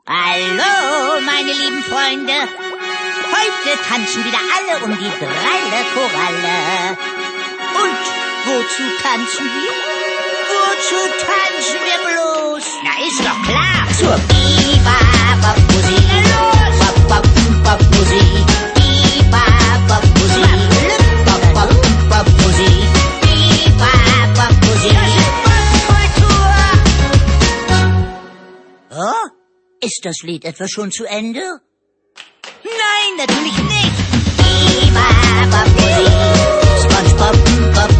Hallo, meine lieben Freunde. Heute tanzen wieder alle um die dralle Koralle. Und wozu tanzen wir? Wozu tanzen wir bloß? Na, ist doch klar. Zur Bebop-Musik. Bop-Bop-Bop-Musik. Bebop-Musik. Bop-Bop-Bop-Musik. Bebop-Musik. Oh? Ist das Lied etwa schon zu Ende? Nein, natürlich nicht. Bebop-Musik. SpongeBob